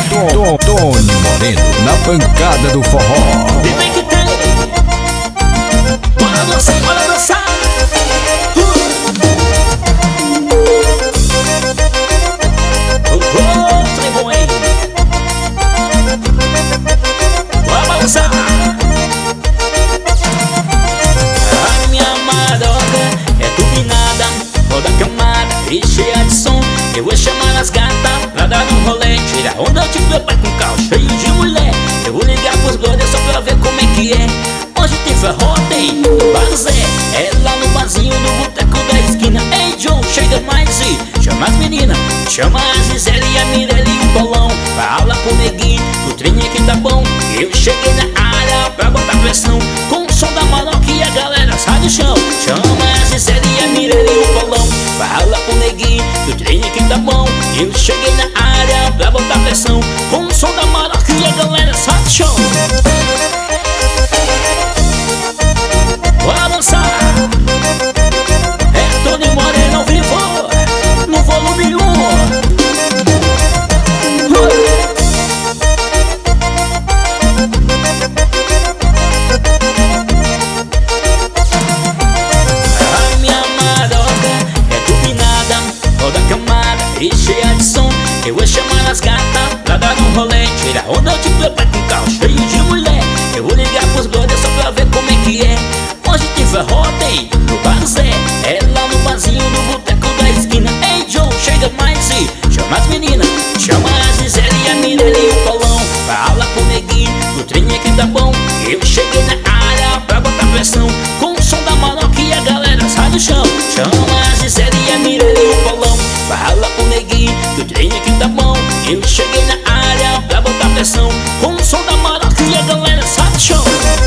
Tony Moreno na pancada do forró. E vem que tem. Bora dançar, bora dançar. Trem bom, hein? Bora balançar. A minha maroca é turbinada, toda camada e cheia de som. Eu vou chamar as gatas pra dar um rolê, tirar onda de meu pai com carro cheio de mulher. Eu vou ligar pros brothers só pra ver como é que é. Hoje tem forró, tem no Bar Zé, é lá no barzinho, no boteco da esquina. Ei, John, chega mais e chama as meninas. Chama a Gisele, a Mirelle e o Paulão. Fala pro neguinho que o trem aqui tá bom. Eu cheguei na área pra botar pressão, com o som da maloca e a galera sai do chão. Chama a Gisele, a Mirelle e o Paulão. Fala pro neguinho que o trem aqui tá bom. Eu cheguei na área pra botar pressão, com o som da maloca e a galera sai do chão. Bora dançar. É Tony Moreno ao vivo, no volume 1. A minha maroca é turbinada, toda camada e cheia de som. Eu vou chamar as gatas pra dar um rolê, tirar onda de bebê com carro cheio de mulher. Eu vou ligar pros brothers só pra ver como é que é. Hoje tem forró, tem no Bar Zé, é lá no barzinho, no boteco da esquina. Ei, John, chega mais e chama as meninas. Chama a Gisele, a Mirelle e o Paulão. Fala pro neguinho que o trem aqui tá bom. Eu cheguei na área pra botar pressão, com o som da maloca e a galera sai do chão. Chama a Gisele, a Mirelle e o Paulão. Fala pro neguinho que o trem aqui tá bom. Eu cheguei na área pra botar pressão, com o som da maloca e a galera sai do chão.